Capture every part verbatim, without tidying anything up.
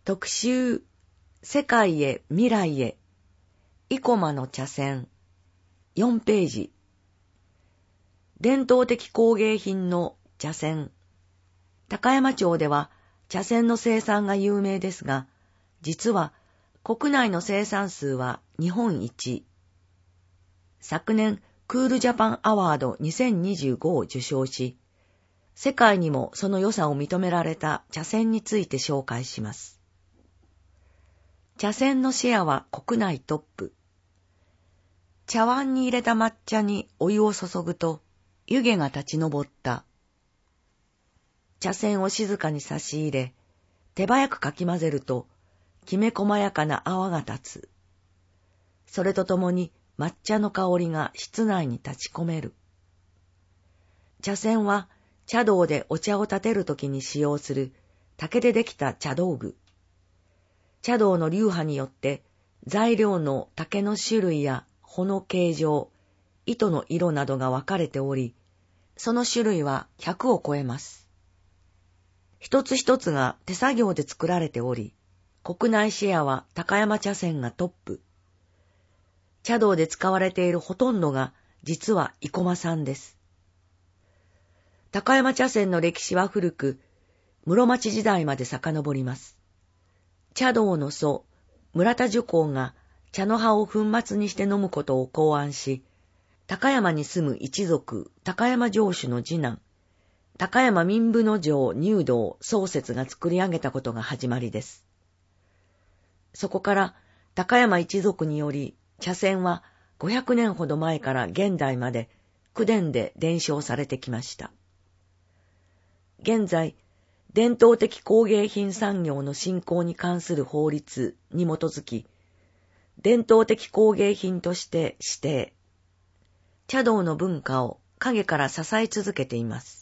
特集、世界へ未来へ、生駒の茶筅、よんページ。伝統的工芸品の茶筅。高山町では茶筅の生産が有名ですが、実は国内の生産数は日本一。昨年、クールジャパンアワードにせんにじゅうごを受賞し、世界にもその良さを認められた茶筅について紹介します。茶筅のシェアは国内トップ。茶碗に入れた抹茶にお湯を注ぐと湯気が立ち上った。茶筅を静かに差し入れ、手早くかき混ぜるときめ細やかな泡が立つ。それとともに抹茶の香りが室内に立ち込める。茶筅は茶道でお茶を立てるときに使用する竹でできた茶道具。茶道の流派によって材料の竹の種類や穂の形状、糸の色などが分かれており、その種類はひゃくを超えます。一つ一つが手作業で作られており、国内シェアは高山茶筅がトップ。茶道で使われているほとんどが実は生駒産です。高山茶筅の歴史は古く、室町時代まで遡ります。茶道の祖、村田寿公が茶の葉を粉末にして飲むことを考案し、高山に住む一族、高山城主の次男、高山民部の城入道宗節が作り上げたことが始まりです。そこから高山一族により、茶筅はごひゃくねんほど前から現代まで口伝で伝承されてきました。現在、伝統的工芸品産業の振興に関する法律に基づき、伝統的工芸品として指定。茶道の文化を陰から支え続けています。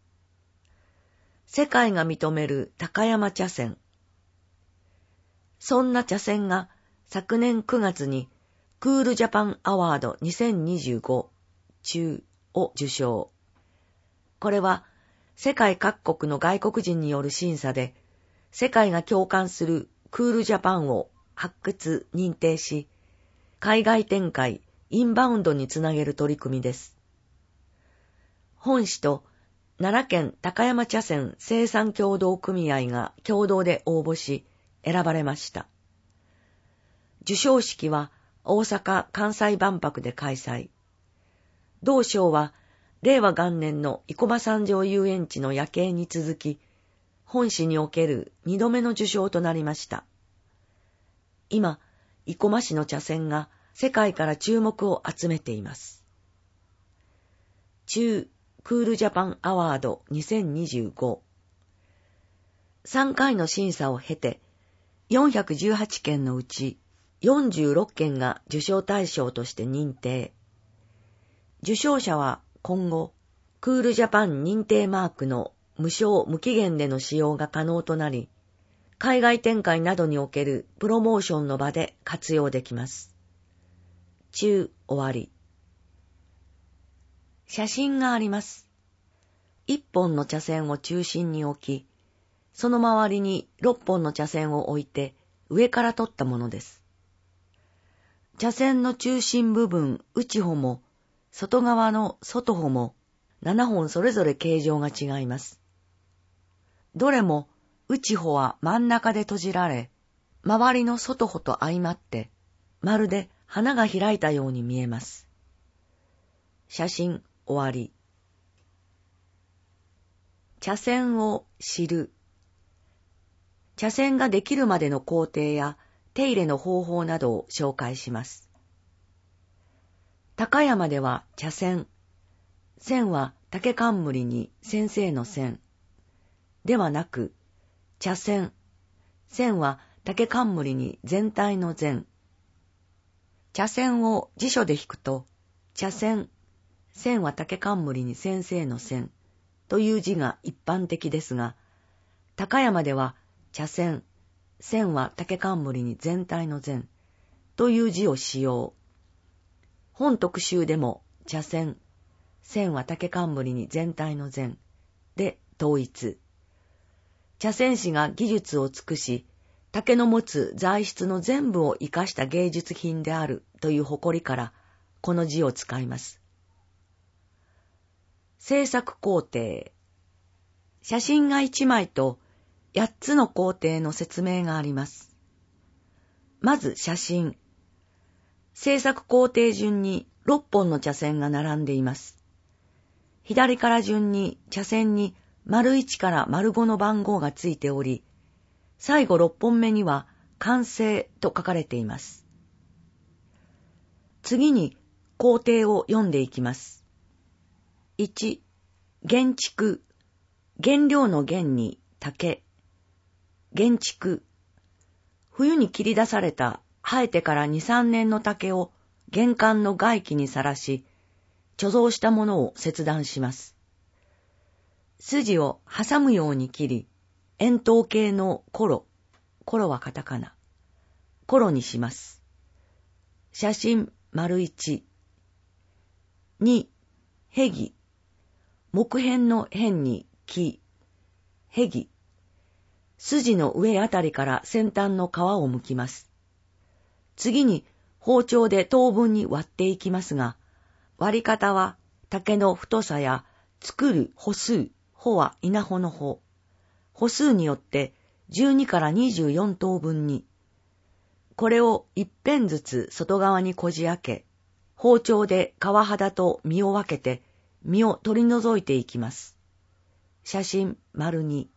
世界が認める高山茶筅。そんな茶筅が昨年くがつにクールジャパンアワードにせんにじゅうご中を受賞。これは世界各国の外国人による審査で、世界が共感するクールジャパンを発掘、認定し、海外展開、インバウンドにつなげる取り組みです。本市と奈良県高山茶筅生産協同組合が共同で応募し、選ばれました。授賞式は大阪・関西万博で開催。同賞は、令和元年の生駒三条遊園地の夜景に続き、本市における二度目の受賞となりました。今、生駒市の茶筅が世界から注目を集めています。中クールジャパンアワードにせんにじゅうご。さんかいの審査を経て、よんひゃくじゅうはちけんのうちよんじゅうろっけんが受賞対象として認定。受賞者は今後、クールジャパン認定マークの無償無期限での使用が可能となり、海外展開などにおけるプロモーションの場で活用できます。中終わり。写真があります。一本の茶筅を中心に置き、その周りに六本の茶筅を置いて上から撮ったものです。茶筅の中心部分内穂も、外側の外穂もななほんそれぞれ形状が違います。どれも内穂は真ん中で閉じられ、周りの外穂と相まって、まるで花が開いたように見えます。写真終わり。茶筅を知る。茶筅ができるまでの工程や手入れの方法などを紹介します。高山では茶筅。筅は竹冠に先生の筅。ではなく、茶筅。筅は竹冠に全体の全。茶筅を辞書で引くと、茶筅。筅は竹冠に先生の筅という字が一般的ですが、高山では茶筅。筅は竹冠に全体の全という字を使用。本特集でも茶筅。筅は竹冠に全体の全で統一。茶筅師が技術を尽くし、 竹の持つ材質の全部を生かした芸術品であるという誇りから、この字を使います。制作工程。写真がいちまいとやっつの工程の説明があります。まず写真。制作工程順にろっぽんの茶筅が並んでいます。左から順に茶筅に丸いちから丸ごの番号がついており、最後ろっぽんめには完成と書かれています。次に工程を読んでいきます。いち、原竹。原料の原に竹。原竹。冬に切り出された生えてからに、さんねんの竹を玄関の外気にさらし、貯蔵したものを切断します。筋を挟むように切り、円筒形のコロ、コロはカタカナ、コロにします。写真丸一。に、へぎ。木片の辺に木、へぎ。筋の上あたりから先端の皮を剥きます。次に包丁で等分に割っていきますが、割り方は竹の太さや作る歩数、歩は稲穂の歩、歩数によってじゅうにからにじゅうよんとうぶんに、これを一辺ずつ外側にこじ開け、包丁で皮肌と実を分けて実を取り除いていきます。写真丸に。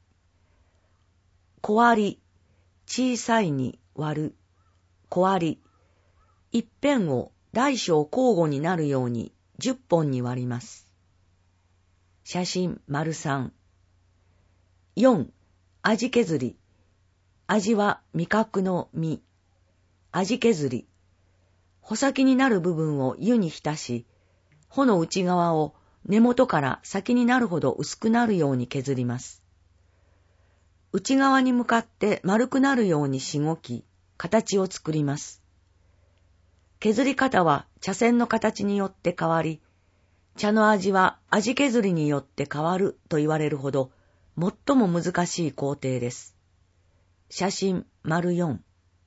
小割り、小さいに割る、小割り。一辺を大小交互になるようにじゅっぽんに割ります。写真丸三。よん、味削り。味は味覚の味。味削り。穂先になる部分を湯に浸し、穂の内側を根元から先になるほど薄くなるように削ります。内側に向かって丸くなるようにしごき、形を作ります。削り方は茶筅の形によって変わり、茶の味は味削りによって変わると言われるほど、最も難しい工程です。写真丸四。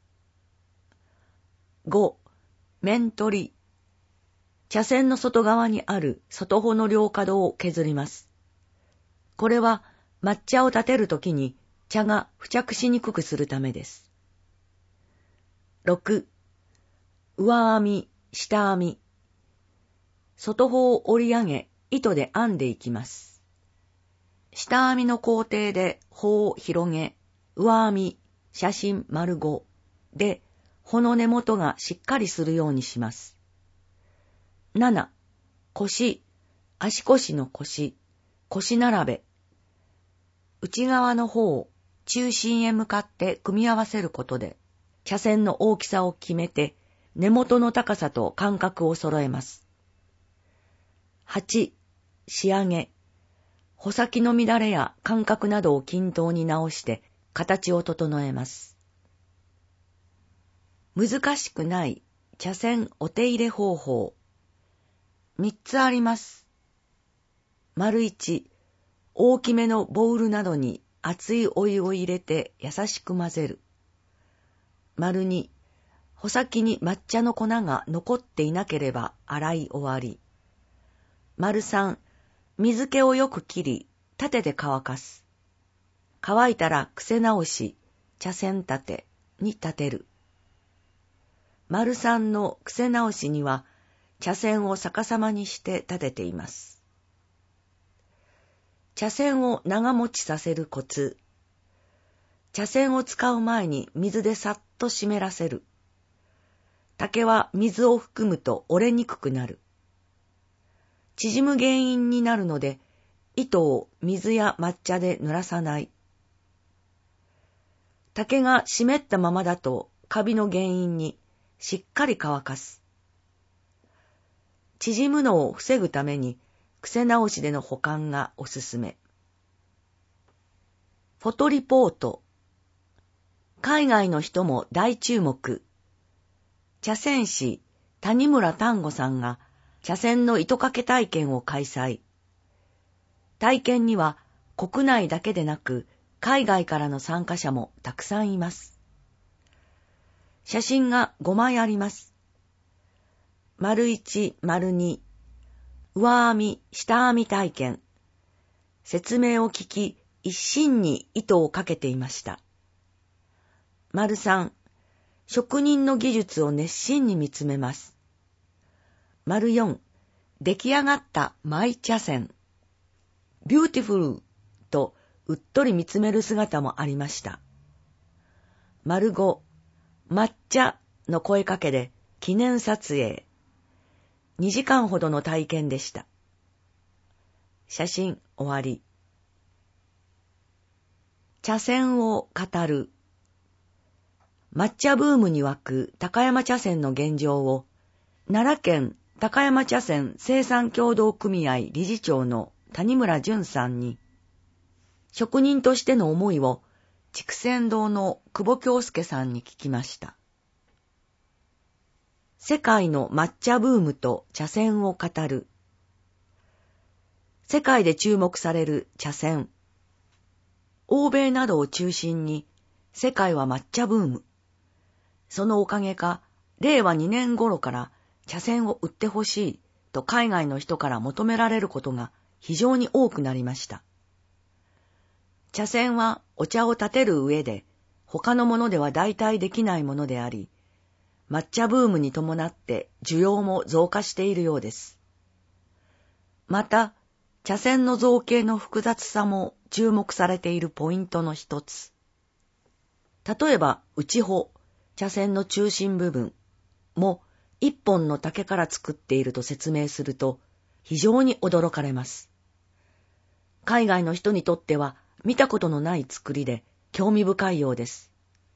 ご、面取り。茶筅の外側にある外穂の両角を削ります。これは抹茶を立てるときに茶が付着しにくくするためです。ろく、上編み、下編み。外穂を折り上げ、糸で編んでいきます。下編みの工程で穂を広げ、上編み、写真丸ごで、穂の根元がしっかりするようにします。なな、腰、足腰の腰、腰並べ。内側の方を中心へ向かって組み合わせることで、茶筅の大きさを決めて、根元の高さと間隔を揃えます。はち、仕上げ。穂先の乱れや間隔などを均等に直して形を整えます。難しくない茶筅お手入れ方法。三つあります。丸一、大きめのボウルなどに熱いお湯を入れて優しく混ぜる。丸二、穂先に抹茶の粉が残っていなければ洗い終わり。丸三、水気をよく切り、縦で乾かす。乾いたら癖直し、茶筅立てに立てる。丸三の癖直しには、茶筅を逆さまにして立てています。茶筅を長持ちさせるコツ。茶筅を使う前に水でさっと湿らせる。竹は水を含むと折れにくくなる。縮む原因になるので、糸を水や抹茶で濡らさない。竹が湿ったままだとカビの原因にしっかり乾かす。縮むのを防ぐために癖直しでの保管がおすすめ。フォトリポート。海外の人も大注目。茶筅師谷村丹吾さんが茶筅の糸掛け体験を開催。体験には国内だけでなく海外からの参加者もたくさんいます。写真がごまいあります。丸一、丸二、上編み、下編み体験。説明を聞き、一心に糸をかけていました。丸三、職人の技術を熱心に見つめます。丸四、出来上がったマイ茶筅。ビューティフルとうっとり見つめる姿もありました。丸五、抹茶の声かけで記念撮影。にじかんほどの体験でした。写真終わり。茶筅を語る。抹茶ブームに沸く高山茶筅の現状を、奈良県高山茶筅生産協同組合理事長の谷村淳さんに、職人としての思いを筑前堂の久保京介さんに聞きました。世界の抹茶ブームと茶筅を語る。世界で注目される茶筅。欧米などを中心に世界は抹茶ブーム。そのおかげか、れいわにねん頃から茶筅を売ってほしいと海外の人から求められることが非常に多くなりました。茶筅はお茶を立てる上で他のものでは代替できないものであり、抹茶ブームに伴って需要も増加しているようです。また、茶筅の造形の複雑さも注目されているポイントの一つ。例えば、内穂、茶筅の中心部分も一本の竹から作っていると説明すると非常に驚かれます。海外の人にとっては見たことのない作りで興味深いようです。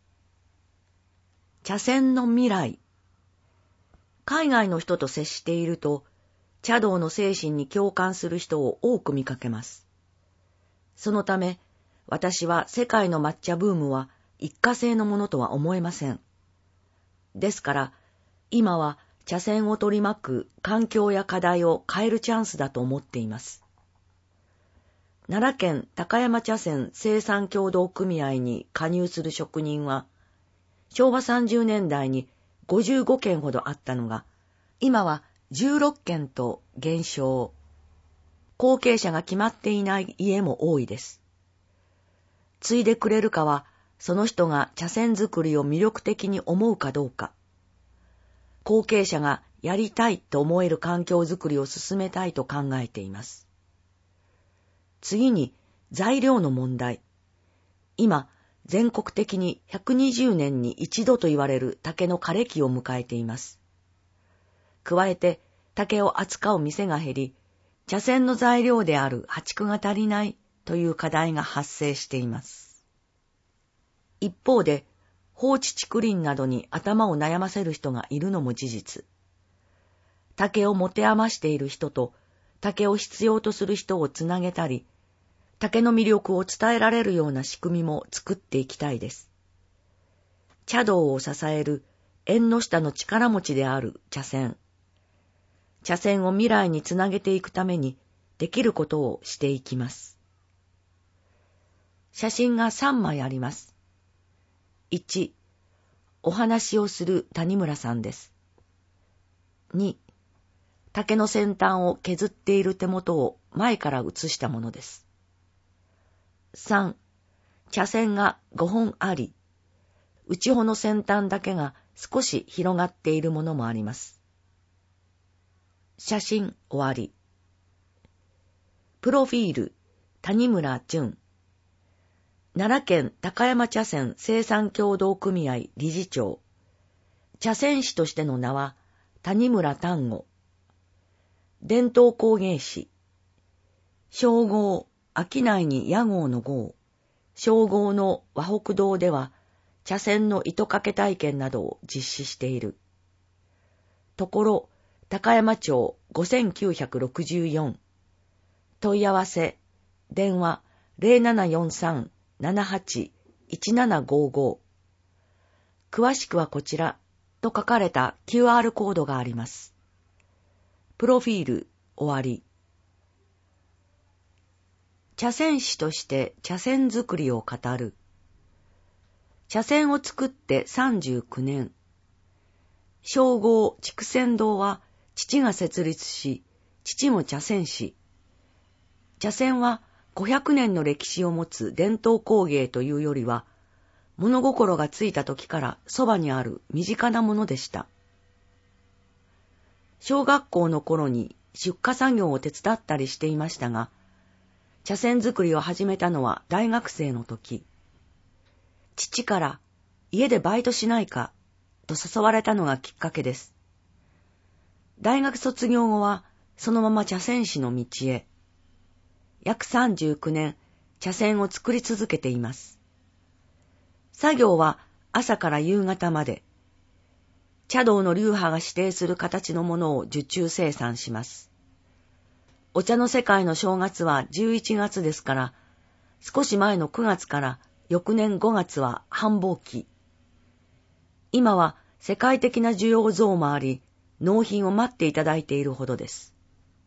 茶筅の未来。海外の人と接していると茶道の精神に共感する人を多く見かけます。そのため私は世界の抹茶ブームは一過性のものとは思えません。ですから、今は茶筅を取り巻く環境や課題を変えるチャンスだと思っています。奈良県高山茶筅生産協同組合に加入する職人は、しょうわさんじゅうねんだいにごじゅうごけんほどあったのが、今はじゅうろっけんと減少。後継者が決まっていない家も多いです。継いでくれるかは、その人が茶筅作りを魅力的に思うかどうか。後継者がやりたいと思える環境づくりを進めたいと考えています。次に材料の問題。今、全国的にひゃくにじゅうねんに一度と言われる竹の枯れ期を迎えています。加えて竹を扱う店が減り、茶筅の材料である鉢九が足りないという課題が発生しています。一方で、放置竹林などに頭を悩ませる人がいるのも事実。竹を持て余している人と、竹を必要とする人をつなげたり、竹の魅力を伝えられるような仕組みも作っていきたいです。茶道を支える縁の下の力持ちである茶筅。茶筅を未来につなげていくためにできることをしていきます。写真がさんまいあります。いち、お話をする谷村さんです。に、竹の先端を削っている手元を前から写したものです。さん、茶筅がごほんあり、内穂の先端だけが少し広がっているものもあります。写真終わり。プロフィール、谷村淳。奈良県高山茶筅生産協同組合理事長。茶筅師としての名は谷村丹吾。伝統工芸士。称号、商いに屋号の号。称号の和北堂では茶筅の糸掛け体験などを実施している。ところ、高山町ごせんきゅうひゃくろくじゅうよん。問い合わせ、電話 ゼロななよんさん ななはち いちななごご。詳しくはこちらと書かれた キューアール コードがあります。プロフィール終わり。 茶筅師として茶筅作りを語る。茶筅を作ってさんじゅうきゅうねん。正号筑前堂は父が設立し、父も茶筅師。茶筅はごひゃくねんの歴史を持つ伝統工芸というよりは、物心がついた時からそばにある身近なものでした。小学校の頃に出荷作業を手伝ったりしていましたが、茶筅作りを始めたのは大学生の時。父から家でバイトしないかと誘われたのがきっかけです。大学卒業後はそのまま茶筅師の道へ。約さんじゅうきゅうねん茶筅を作り続けています。作業は朝から夕方まで。茶道の流派が指定する形のものを受注生産します。お茶の世界の正月はじゅういちがつですから、少し前のくがつから翌年ごがつは繁忙期。今は世界的な需要増もあり、納品を待っていただいているほどです。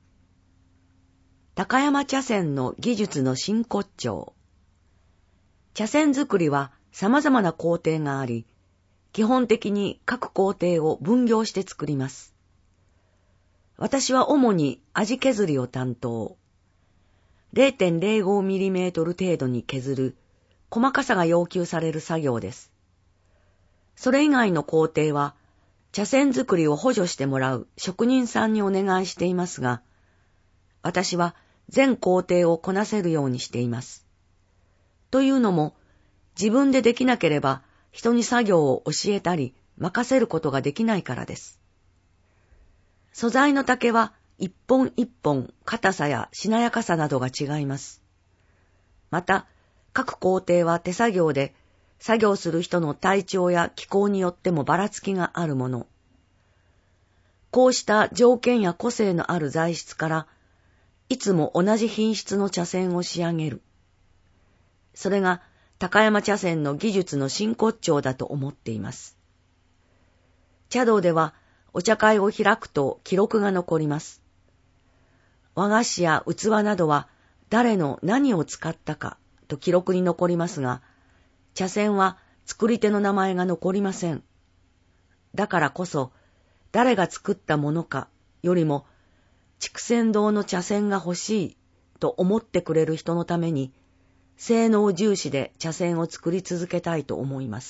高山茶筅の技術の真骨頂。茶筅作りは様々な工程があり、基本的に各工程を分業して作ります。私は主に味削りを担当。れいてんぜろごミリメートル 程度に削る細かさが要求される作業です。それ以外の工程は茶筅作りを補助してもらう職人さんにお願いしていますが、私は全工程をこなせるようにしています。というのも、自分でできなければ人に作業を教えたり任せることができないからです。素材の竹は一本一本硬さやしなやかさなどが違います。また、各工程は手作業で、作業する人の体調や気候によってもばらつきがあるもの。こうした条件や個性のある材質から、いつも同じ品質の茶筅を仕上げる。それが高山茶筅の技術の真骨頂だと思っています。茶道ではお茶会を開くと記録が残ります。和菓子や器などは誰の何を使ったかと記録に残りますが、茶筅は作り手の名前が残りません。だからこそ、誰が作ったものかよりも、筑前堂の茶筅が欲しいと思ってくれる人のために、性能重視で茶筅を作り続けたいと思います。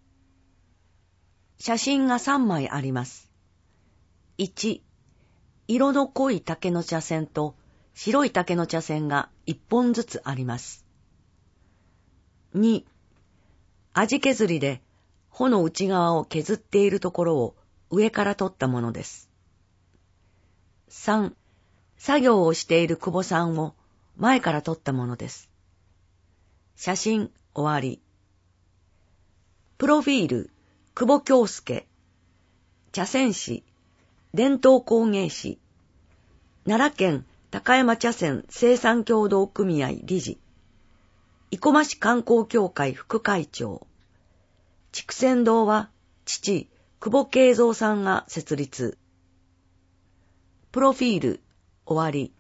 写真がさんまいあります。いち、色の濃い竹の茶筅と白い竹の茶筅がいっぽんずつあります。に、味削りで穂の内側を削っているところを上から撮ったものです。さん、作業をしている久保さんを前から撮ったものです。写真終わり。プロフィール、久保京介。茶筅師、伝統工芸士。奈良県高山茶筅生産協同組合理事。生駒市観光協会副会長。筑前堂は父、久保慶三さんが設立。プロフィール、終わり。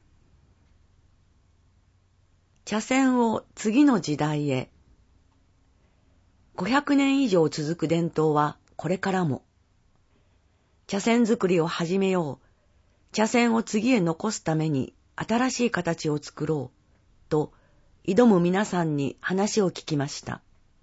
茶筅を次の時代へ。ごひゃくねん以上続く伝統はこれからも。茶筅作りを始めよう。茶筅を次へ残すために新しい形を作ろう。と挑む皆さんに話を聞きました。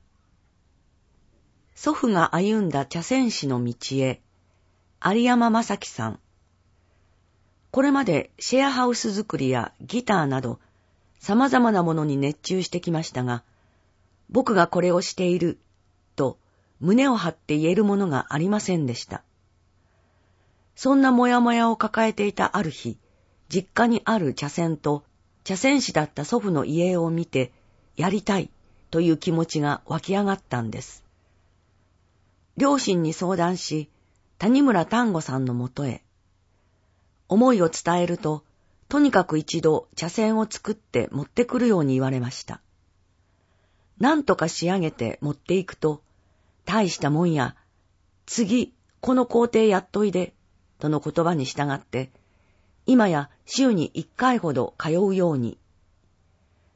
祖父が歩んだ茶筅師の道へ。有山正樹さん。これまでシェアハウス作りやギターなど様々なものに熱中してきましたが、僕がこれをしていると胸を張って言えるものがありませんでした。そんなもやもやを抱えていたある日、実家にある茶筅と茶筅師だった祖父の遺影を見て、やりたいという気持ちが湧き上がったんです。両親に相談し、谷村丹吾さんのもとへ。思いを伝えると、とにかく一度茶筅を作って持ってくるように言われました。なんとか仕上げて持っていくと、大したもんや、次、この工程やっといで、との言葉に従って、今や週に一回ほど通うように。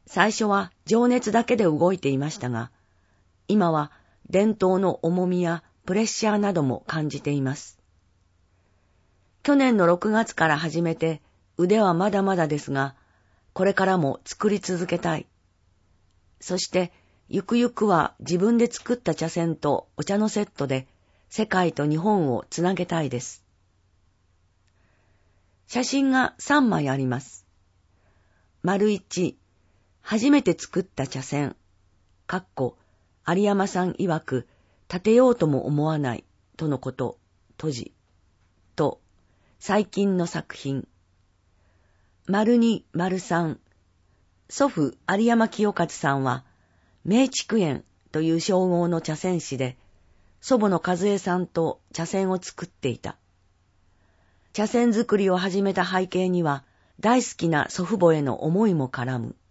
最初は情熱だけで動いていましたが、今は伝統の重みやプレッシャーなども感じています。去年のろくがつから始めて腕はまだまだですが、これからも作り続けたい。そしてゆくゆくは自分で作った茶筅とお茶のセットで世界と日本をつなげたいです。写真がさんまいあります。丸一、初めて作った茶筅。かっこ、有山さん曰く、立てようとも思わない、とのこと、閉じ。と、最近の作品。丸二、丸三。祖父、有山清和さんは、明竹園という称号の茶筅師で、祖母の和江さんと茶筅を作っていた。茶筅作りを始めた背景には、大好きな祖父母への思いも絡む。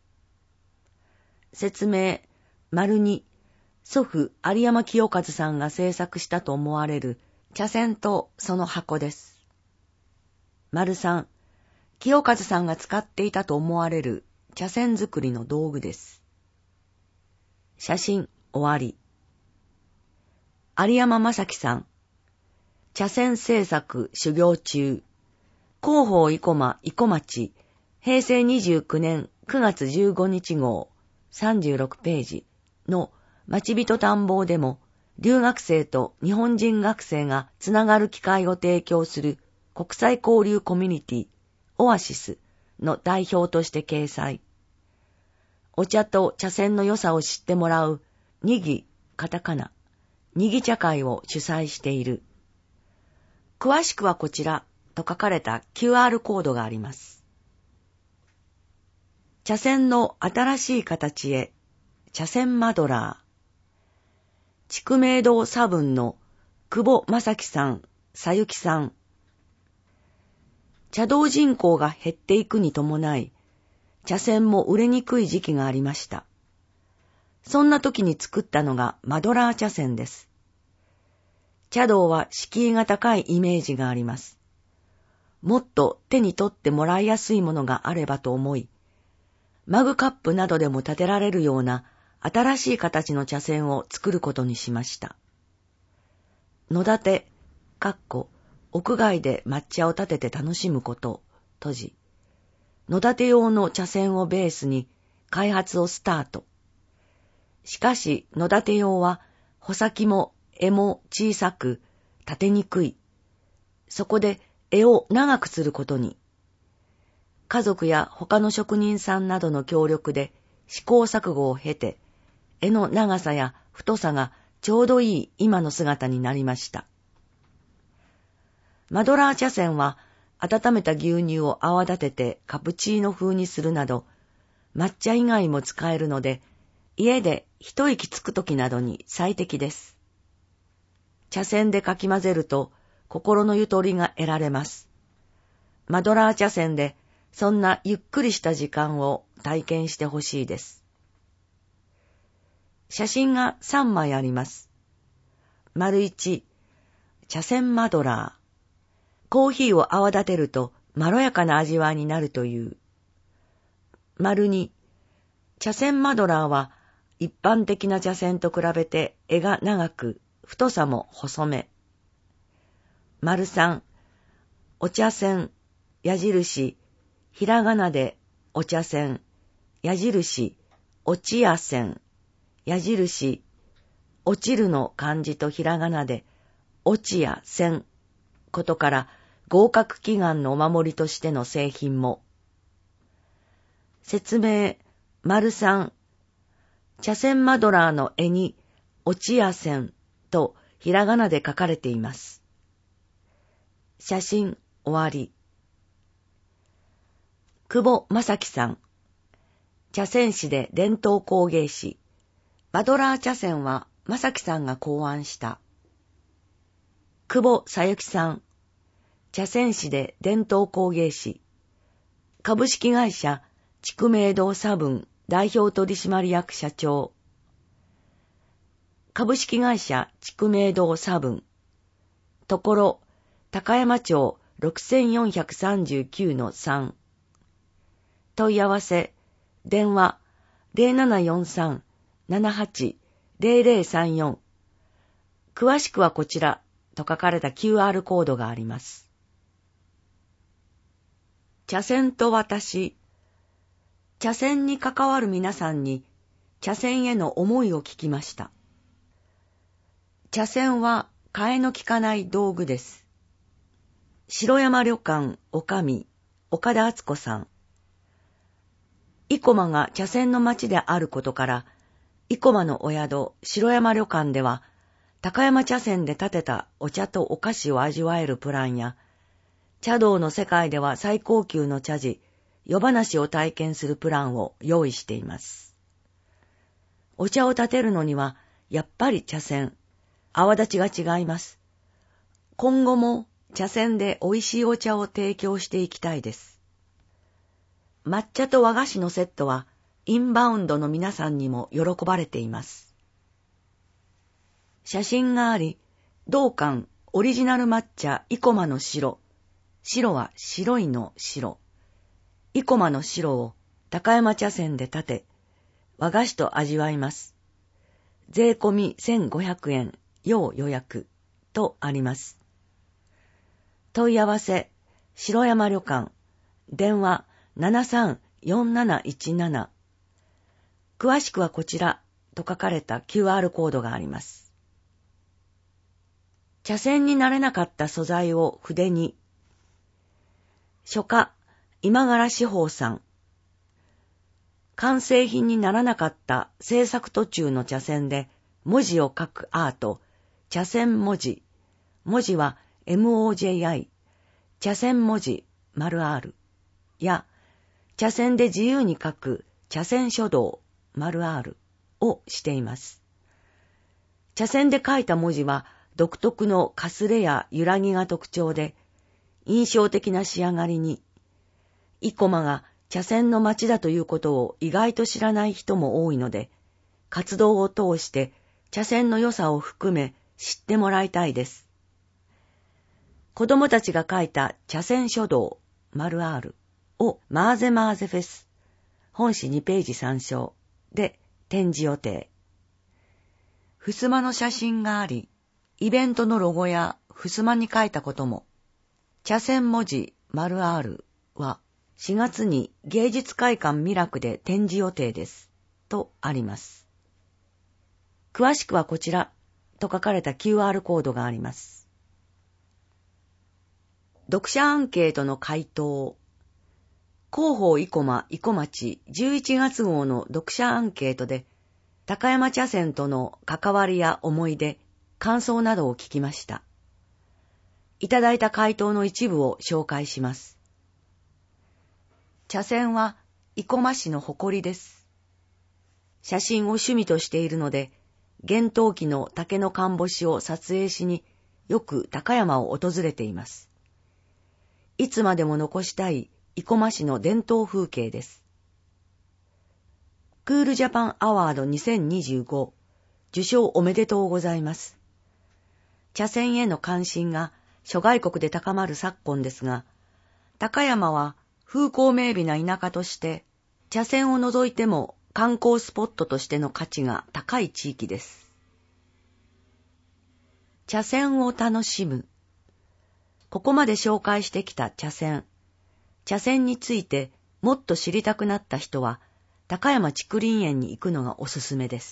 説明、丸に、祖父有山清和さんが制作したと思われる茶筅とその箱です。丸三、清和さんが使っていたと思われる茶筅作りの道具です。写真、終わり。有山正樹さん、茶筅制作修行中。広報生駒生駒町、へいせいにじゅうきゅうねんくがつじゅうごにち号、さんじゅうろくページの町人探訪でも、留学生と日本人学生がつながる機会を提供する国際交流コミュニティ、オアシスの代表として掲載。お茶と茶筅の良さを知ってもらう、にぎ、カタカナ、にぎ茶会を主催している。詳しくはこちら、と書かれた キューアール コードがあります。茶筅の新しい形へ、茶筅マドラー。筑明堂茶文の久保正樹さん、さゆきさん。茶道人口が減っていくに伴い、茶筅も売れにくい時期がありました。そんな時に作ったのがマドラー茶筅です。茶道は敷居が高いイメージがあります。もっと手に取ってもらいやすいものがあればと思い、マグカップなどでも立てられるような新しい形の茶筅を作ることにしました。野立て、かっこ、屋外で抹茶を立てて楽しむこと、閉じ。野立て用の茶筅をベースに開発をスタート。しかし野立て用は穂先も柄も小さく立てにくい。そこで柄を長くすることに。家族や他の職人さんなどの協力で試行錯誤を経て、柄の長さや太さがちょうどいい今の姿になりました。マドラー茶筅は温めた牛乳を泡立ててカプチーノ風にするなど、抹茶以外も使えるので、家で一息つくときなどに最適です。茶筅でかき混ぜると心のゆとりが得られます。マドラー茶筅でそんなゆっくりした時間を体験してほしいです。写真がさんまいあります。丸一、茶筅マドラー。コーヒーを泡立てるとまろやかな味わいになるという。丸二、茶筅マドラーは一般的な茶筅と比べて柄が長く、太さも細め。丸三、お茶筅、矢印、ひらがなでお茶筅、矢印、おちや筅、矢印、落ちるの漢字とひらがなでおちや筅ことから合格祈願のお守りとしての製品も。説明、丸三、茶筅マドラーの絵におちや筅とひらがなで書かれています。写真終わり。久保正樹さん、茶筅師で伝統工芸士。マドラー茶筅は正樹さんが考案した。久保さゆきさん、茶筅師で伝統工芸士。株式会社筑明堂茶文代表取締役社長。株式会社筑明堂茶文。ところ、高山町 ろくせんよんひゃくさんじゅうきゅうのさん。問い合わせ電話 ゼロななよんさん ななはち ゼロゼロさんよん。詳しくはこちらと書かれた キューアール コードがあります。茶筅と私。茶筅に関わる皆さんに茶筅への思いを聞きました。茶筅は替えの利かない道具です。城山旅館おかみ岡田敦子さん。生駒が茶筅の町であることから、生駒のお宿城山旅館では高山茶筅で建てたお茶とお菓子を味わえるプランや、茶道の世界では最高級の茶事、夜話を体験するプランを用意しています。お茶を立てるのには、やっぱり茶筅、泡立ちが違います。今後も茶筅で美味しいお茶を提供していきたいです。抹茶と和菓子のセットは、インバウンドの皆さんにも喜ばれています。写真があり、同館オリジナル抹茶生駒の白。白は白いの白。生駒の白を高山茶筅で立て、和菓子と味わいます。税込みせんごひゃくえん、要予約とあります。問い合わせ、城山旅館、電話 ななさんよんなないちなな。詳しくはこちらと書かれた キューアール コードがあります。茶筅になれなかった素材を筆に。書家、今柄志保さん。完成品にならなかった制作途中の茶筅で文字を書くアート、茶筅文字。文字は エムオージェイアイ、茶筅文字 -R や、茶筅で自由に書く茶筅書道 -R をしています。茶筅で書いた文字は独特のかすれや揺らぎが特徴で、印象的な仕上がりに、生駒が茶筅の町だということを意外と知らない人も多いので、活動を通して茶筅の良さを含め知ってもらいたいです。子供たちが書いた茶筅書道 -R をマーゼマーゼフェス、本誌にページ参照で展示予定。襖の写真があり、イベントのロゴや襖に書いたことも、茶筅文字 -R はしがつに芸術会館ミラクで展示予定です。とあります。詳しくはこちらと書かれた キューアール コードがあります。読者アンケートの回答。広報生駒生駒町じゅういちがつ号の読者アンケートで、高山茶筅との関わりや思い出、感想などを聞きました。いただいた回答の一部を紹介します。茶筅は生駒市の誇りです。写真を趣味としているので、厳冬期の竹の陥没を撮影しによく高山を訪れています。いつまでも残したい生駒市の伝統風景です。クールジャパンアワードにせんにじゅうご受賞おめでとうございます。茶筅への関心が諸外国で高まる昨今ですが、高山は風光明媚な田舎として、茶筅を除いても観光スポットとしての価値が高い地域です。茶筅を楽しむ。ここまで紹介してきた茶筅。茶筅についてもっと知りたくなった人は、高山竹林園に行くのがおすすめです。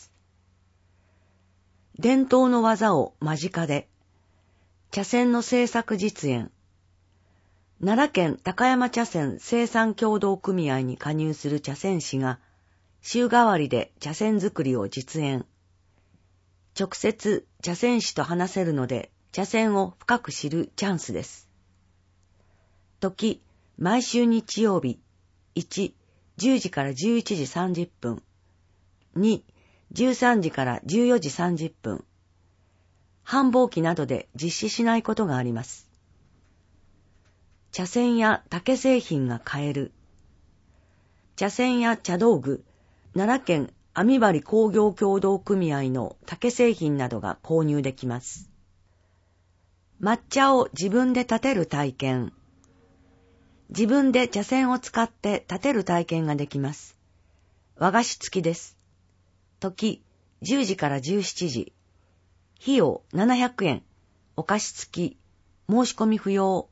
伝統の技を間近で。茶筅の製作実演。奈良県高山茶筅生産協同組合に加入する茶筅師が、週替わりで茶筅作りを実演。直接茶筅師と話せるので、茶筅を深く知るチャンスです。時、毎週日曜日。いち、じゅうじからじゅういちじさんじゅっぷん。に、じゅうさんじからじゅうよじさんじゅっぷん。繁忙期などで実施しないことがあります。茶筅や竹製品が買える。茶筅や茶道具、奈良県網張工業協同組合の竹製品などが購入できます。抹茶を自分で立てる体験。自分で茶筅を使って立てる体験ができます。 和菓子付きです。時、じゅうじからじゅうしちじ。費用ななひゃくえん。お菓子付き。申し込み不要。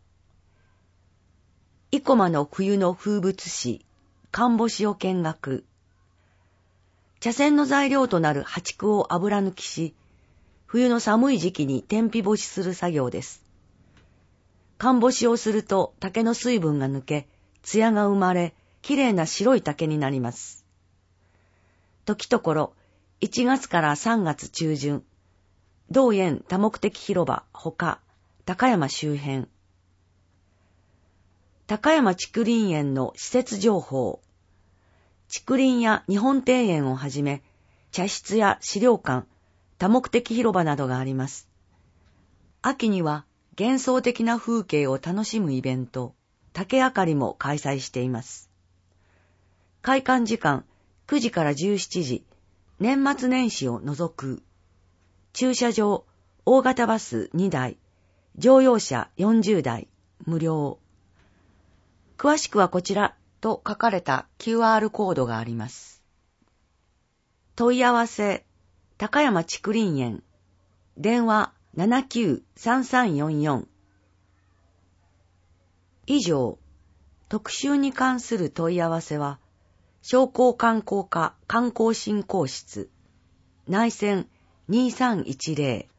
生駒の冬の風物詩、寒干しを見学。茶筅の材料となる淡竹を油抜きし、冬の寒い時期に天日干しする作業です。寒干しをすると竹の水分が抜け、艶が生まれ、きれいな白い竹になります。時ところ、いちがつからさんがつ中旬、道園多目的広場ほか、高山周辺。高山竹林園の施設情報。竹林や日本庭園をはじめ、茶室や資料館、多目的広場などがあります。秋には幻想的な風景を楽しむイベント、竹あかりも開催しています。開館時間くじからじゅうしちじ、年末年始を除く。駐車場、大型バスにだい、乗用車よんじゅうだい、無料。詳しくはこちらと書かれた キューアール コードがあります。問い合わせ、高山竹林園、電話 ななきゅうさんさんよんよん。以上、特集に関する問い合わせは、商工観光課観光振興室、内線にさんいちゼロ